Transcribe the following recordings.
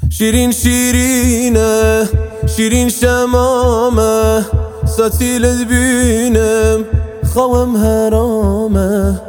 شیرین شیرینه شیرین شمامه ستیلت بینم خوام حرامه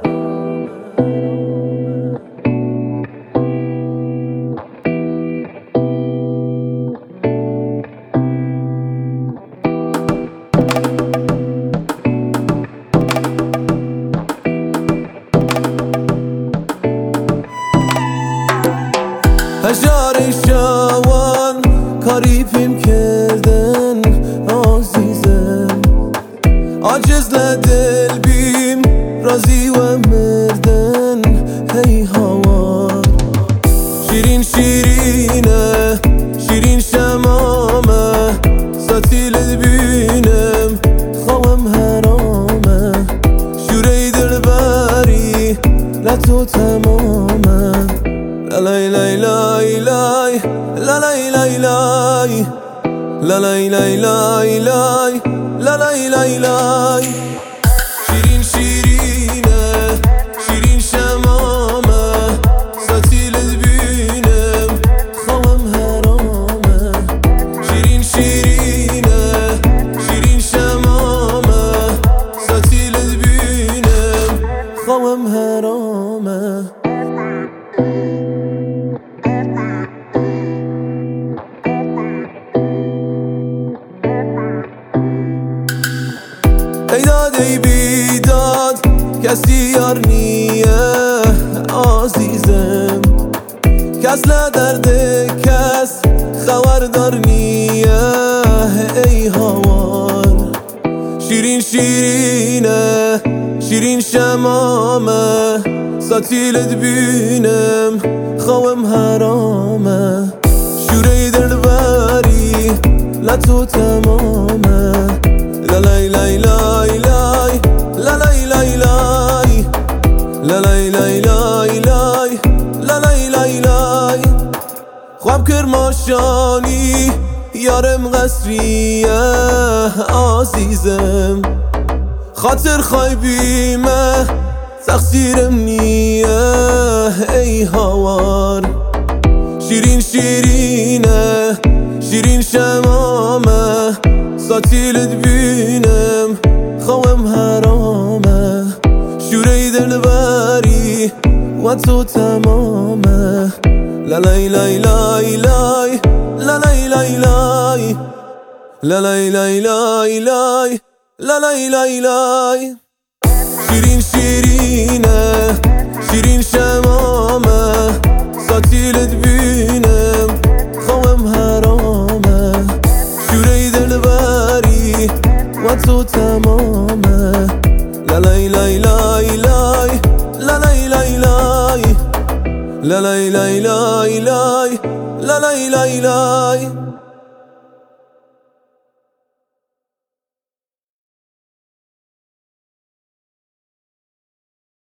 هجار شوان کاری پیم کردن عزیزم عاجز لدل بیم رازی و مردن هی هوار شیرین شیرینه شیرین شمامه ستیلت بینم خوام حرامه شوری دلبری لتو تمامه لا لا لا لا لا لا لا لا لا لا لا لا شیرین شیرینه شیرین شمامه ستیلت بینم خوام حرامه شیرین شیرینه شیرین شمامه ستیلت بینم خوام حرامه ای داد ای بیداد کسی یار نیه عزیزم کس لدرد کس خبردار نیه ای هوار شیرین شیرینه شیرین شمامه ستیلت بینم خوام حرامه شوری دلبری لتو تمامه لا لا لا لا لا لا لا لا لا لا خواب کرماشانی یارم قصریه عزیزم خاطر خایبیمه تقصیرم نیه ای هوار شیرین شیرینه شیرین شمامه ستیلت بینم خوام حرامه شوری دلبری و تو تمامه لا لا لا لا لا لا لا لا لا لا شیرین شیرینه شیرین شمامه ستیلت بینم خوام حرامه شوری دلبری و تو تمامه لا لا لا لا لا لا لا لا لا لا لا لا لا لا